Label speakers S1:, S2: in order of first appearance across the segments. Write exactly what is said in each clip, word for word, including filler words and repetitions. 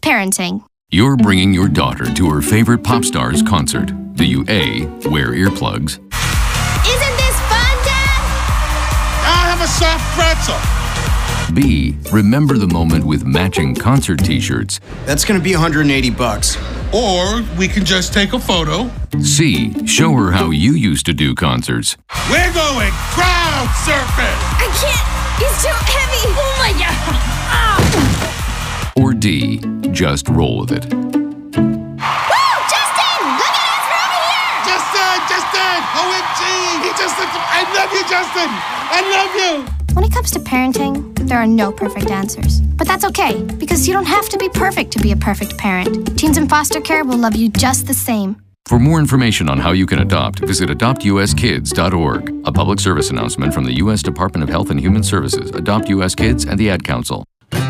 S1: Parenting.
S2: You're bringing your daughter to her favorite pop star's concert. Do you A, wear earplugs?
S1: Isn't this fun, Dad?
S3: I'll have a soft pretzel.
S2: B, remember the moment with matching concert t-shirts?
S4: That's gonna be one hundred eighty bucks.
S3: Or we can just take a photo.
S2: C, show her how you used to do concerts.
S3: We're going crowd surfing.
S1: I can't. It's too heavy. Oh my God. Ah.
S2: Or D, just roll with it.
S1: Woo! Justin! Look at us, we're over here!
S3: Justin, Justin, O M G. He just looked, I love you, Justin. I love you.
S1: When it comes to parenting, there are no perfect answers. But that's okay, because you don't have to be perfect to be a perfect parent. Teens in foster care will love you just the same.
S2: For more information on how you can adopt, visit adopt u s kids dot org. A public service announcement from the U S Department of Health and Human Services, Adopt U S Kids, and the Ad Council.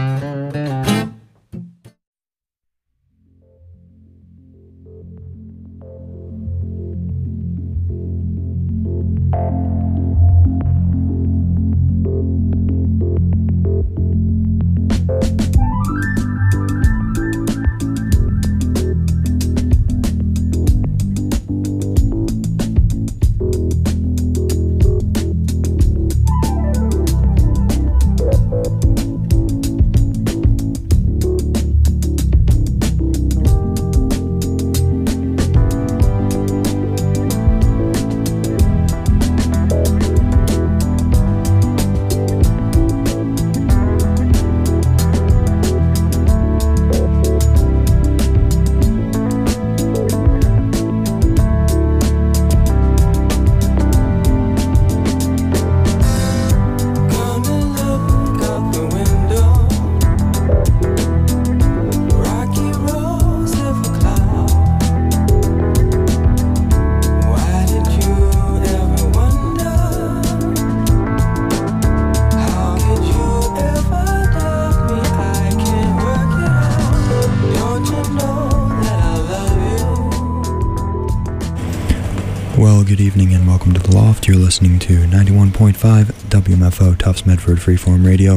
S5: Well, good evening and welcome to The Loft. You're listening to ninety-one point five W M F O Tufts Medford Freeform Radio.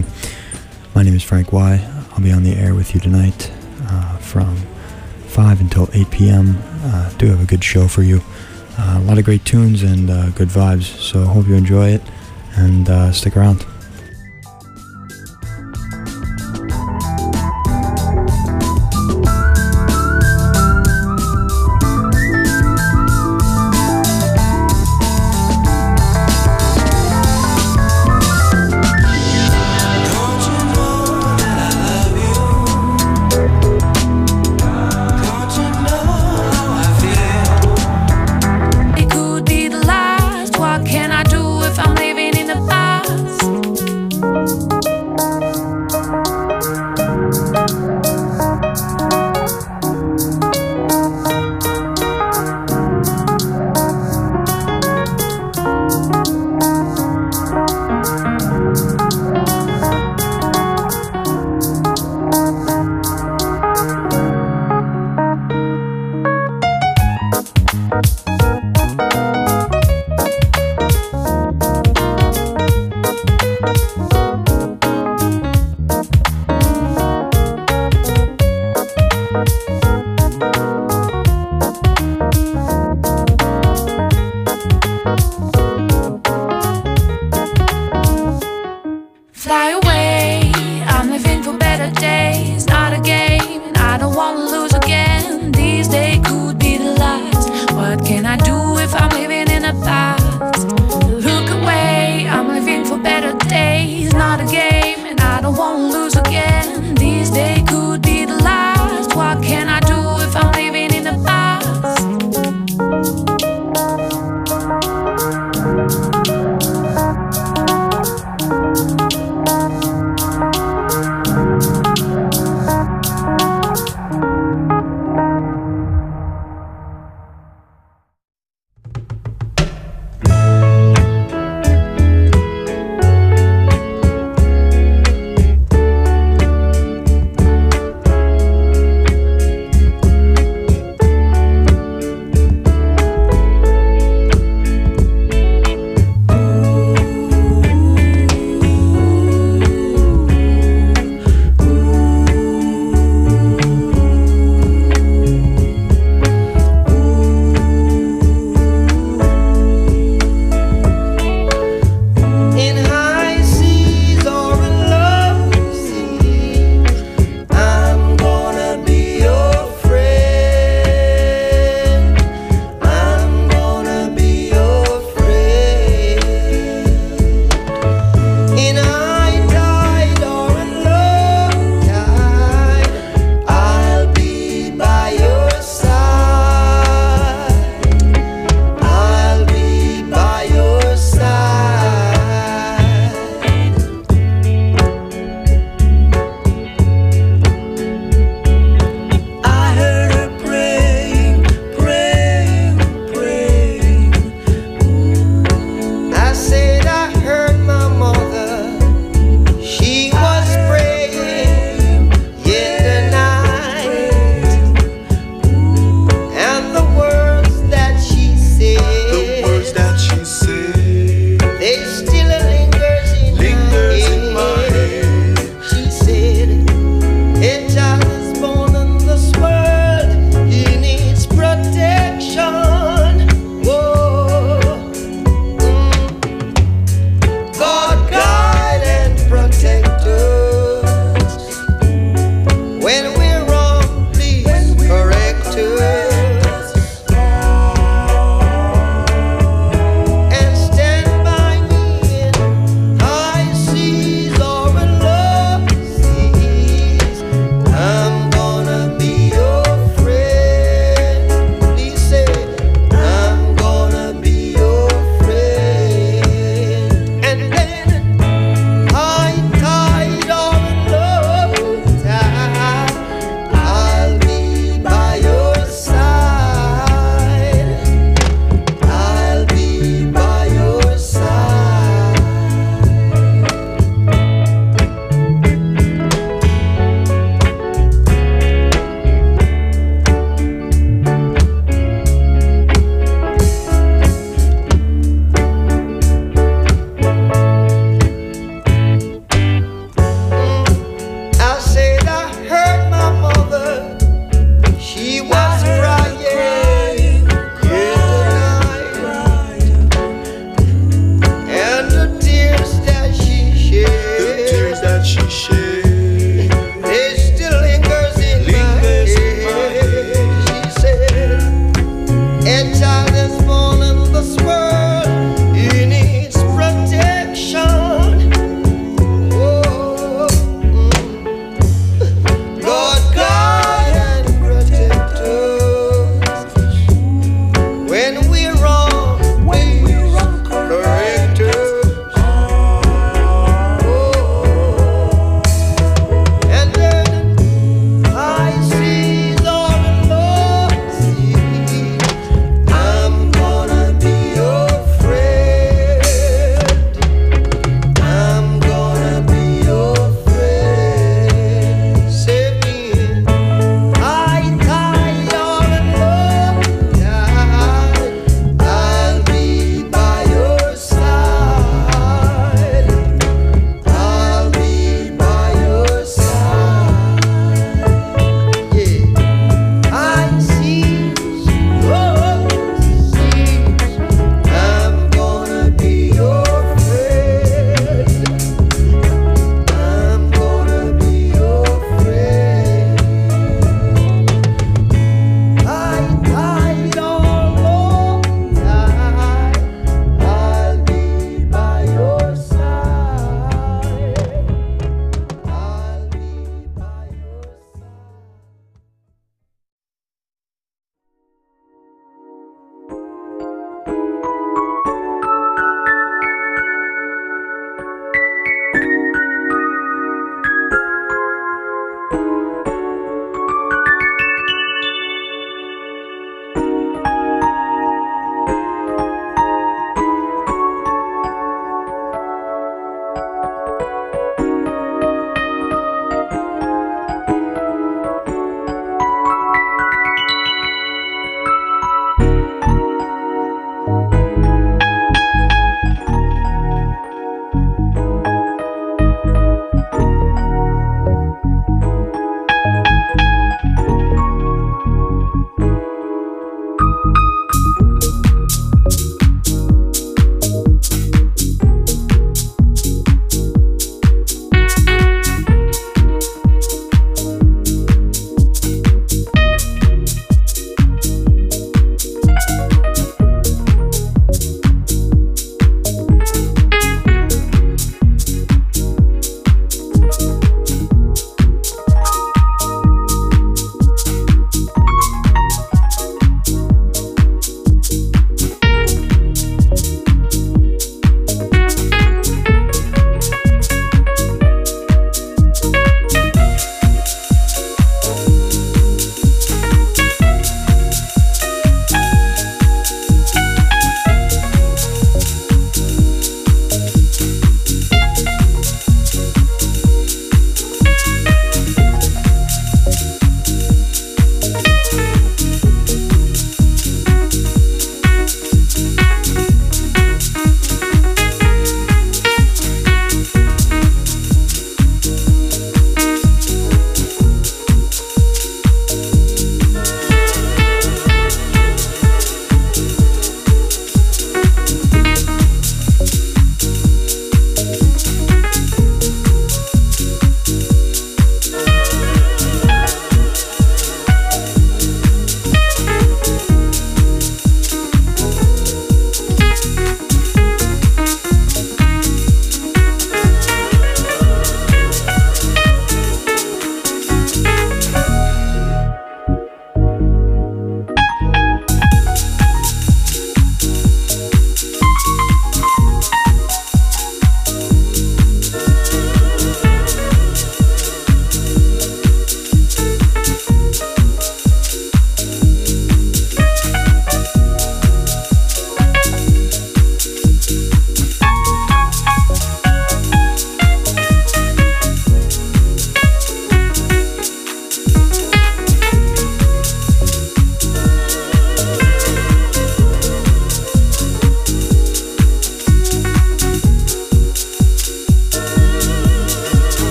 S5: My name is Frank Y. I'll be on the air with you tonight uh, from five until eight p.m. Uh, do have a good show for you. Uh, a lot of great tunes and uh, good vibes, so hope you enjoy it and uh, stick around.
S6: It could be the last. What can I do if I'm living in the past?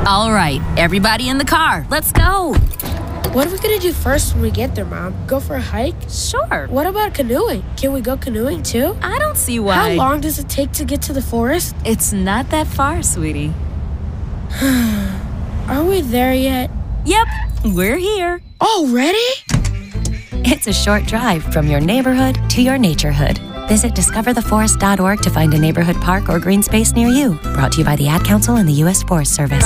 S6: All right, everybody in the car, let's go.
S7: What are we gonna do first when we get there, Mom? Go for a hike?
S6: Sure.
S7: What about canoeing? Can we go canoeing too?
S6: I don't see why.
S7: How long does it take to get to the forest?
S6: It's not that far, sweetie.
S7: Are we there yet?
S6: Yep, we're here.
S7: Already?
S8: It's a short drive from your neighborhood to your naturehood. Visit discover the forest dot org to find a neighborhood park or green space near you. Brought to you by the Ad Council and the U S Forest Service.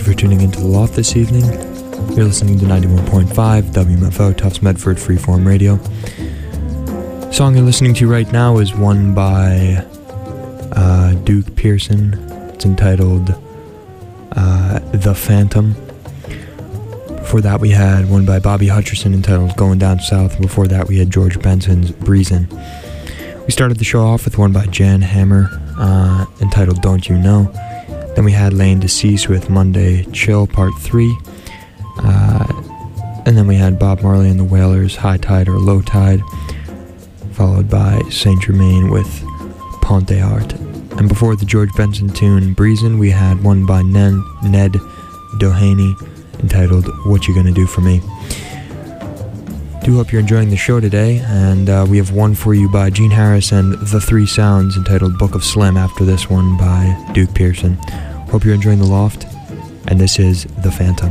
S5: for tuning into The Loft this evening. You're listening to ninety-one point five W M F O, Tufts Medford Freeform Radio. The song you're listening to right now is one by uh, Duke Pearson. It's entitled uh, The Phantom. Before that we had one by Bobby Hutcherson entitled Going Down South. And before that we had George Benson's Breezin'. We started the show off with one by Jan Hammer uh, entitled Don't You Know. Then we had Lane Deceased with Monday Chill Part three. Uh, and then we had Bob Marley and the Wailers, High Tide or Low Tide. Followed by Saint Germain with Ponte Art. And before the George Benson tune Breezin', we had one by Nen- Ned Doheny entitled What You Gonna Do For Me. Do hope you're enjoying the show today, and uh, we have one for you by Gene Harris and The Three Sounds entitled Book of Slim after this one by Duke Pearson. Hope you're enjoying The Loft, and this is The Phantom.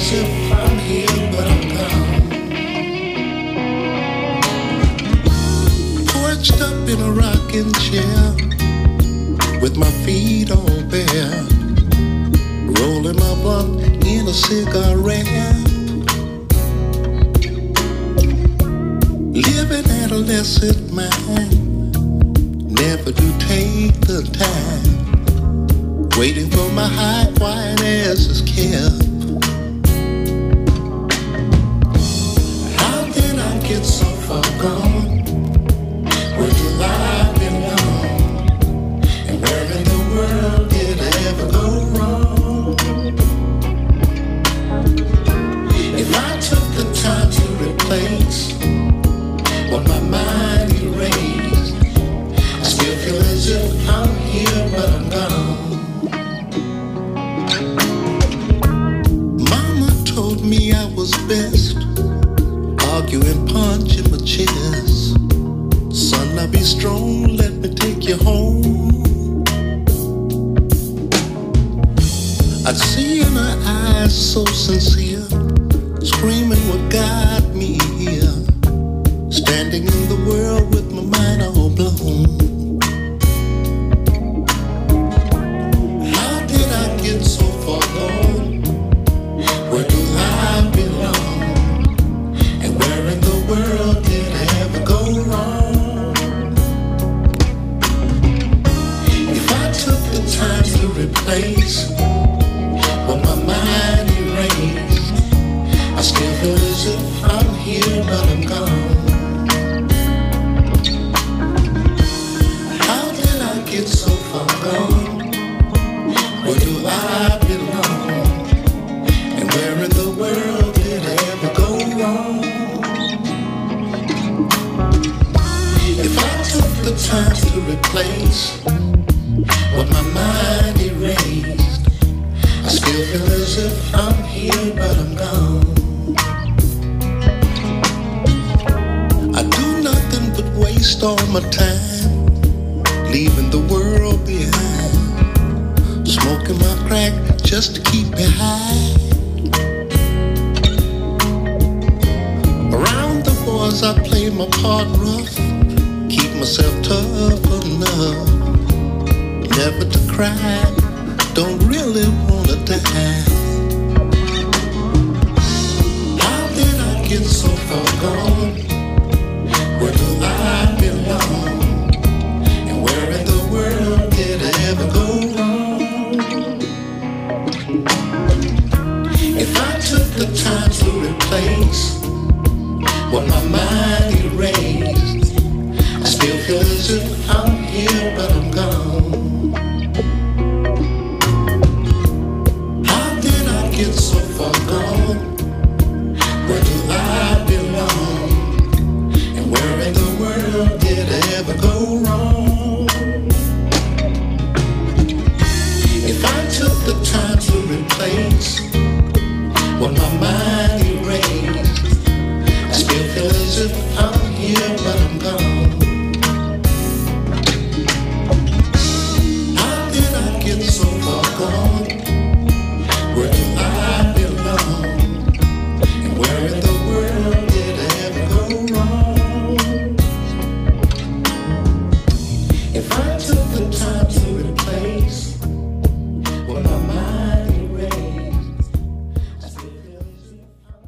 S9: as if I'm here, but I'm gone. Perched up in a rocking chair, with my feet on bare, rolling my blunt in a cigarette, living adolescent mind, never do take the time, waiting for my high white ass is kept. How did I get so far gone? Where do I belong? And where in the world did I ever go wrong? If I took the time to replace what my mind erased, I still feel as if I'm here but I'm gone. Mama told me I was best, arguing, punching my chest. Son, now be strong, let me take you home. I'd see in her eyes so sincere, screaming what got me here, standing in the world with my mind all blown. How did I get so far gone? Where do I belong? And where in the world did I ever go wrong? If I took the time to replace what my mind erased, I still feel as if I'm here but I'm gone. How did I get so far gone? Where do I belong? And where in the world did I ever go wrong? If I took the time to replace what my mind erased, I still feel as if I'm here but I'm gone. I do nothing but waste all my time, leaving the world behind, smoking my crack just to keep me high. Around the boys I play my part rough, keep myself tough enough, never to cry, don't really wanna die. How did I get so far gone? Where do I belong? And where in the world did I ever go wrong? If I took the time to replace what my mind erased, I still feel as if I'm here but I'm gone. How did I get so far gone? Where do I belong? And where in the world did I ever go wrong? If I took the time to replace what my mind erased, I still feel as if I'm here but I'm gone. How did I get so far gone? Where do I belong? And where in the world did I ever go wrong? If I took the time to replace what my mind erased, I still feel as if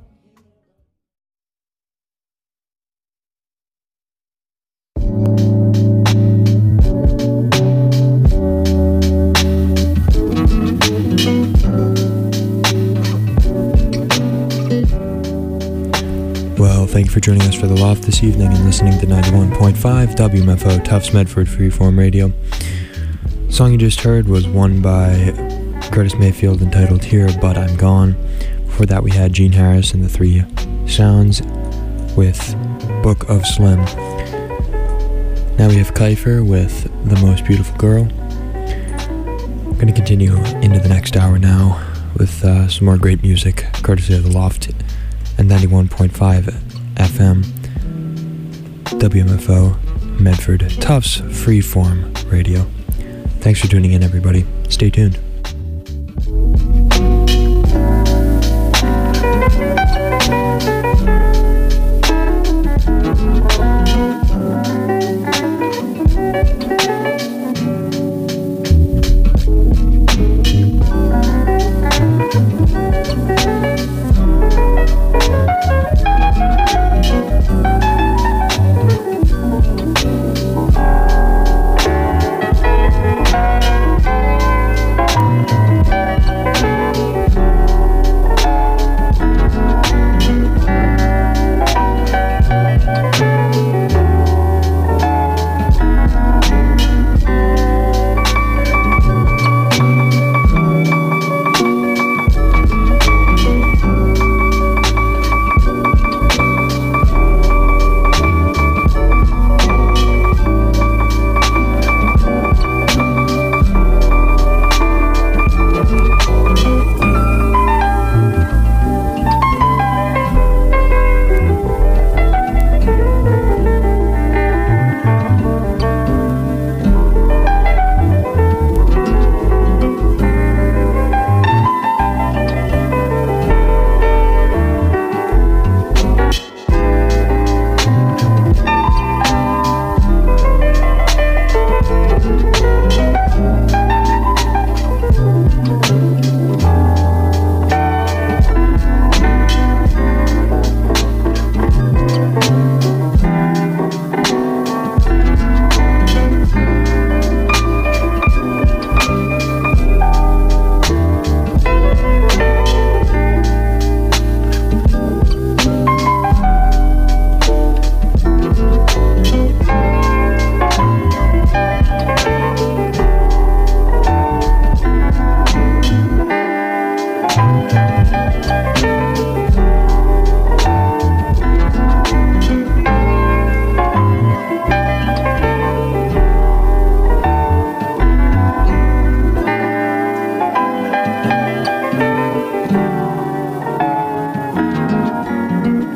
S5: Well, thank you for joining us for The Loft this evening and listening to ninety-one point five W M F O Tufts Medford Freeform Radio. The song you just heard was one by Curtis Mayfield entitled Here But I'm Gone. Before that we had Gene Harris and the Three Sounds with Book of Slim. Now we have Kiefer with The Most Beautiful Girl. I'm going to continue into the next hour now with uh, some more great music courtesy of The Loft and ninety-one point five F M W M F O Medford Tufts Freeform Radio. Thanks for tuning in, everybody. Stay tuned.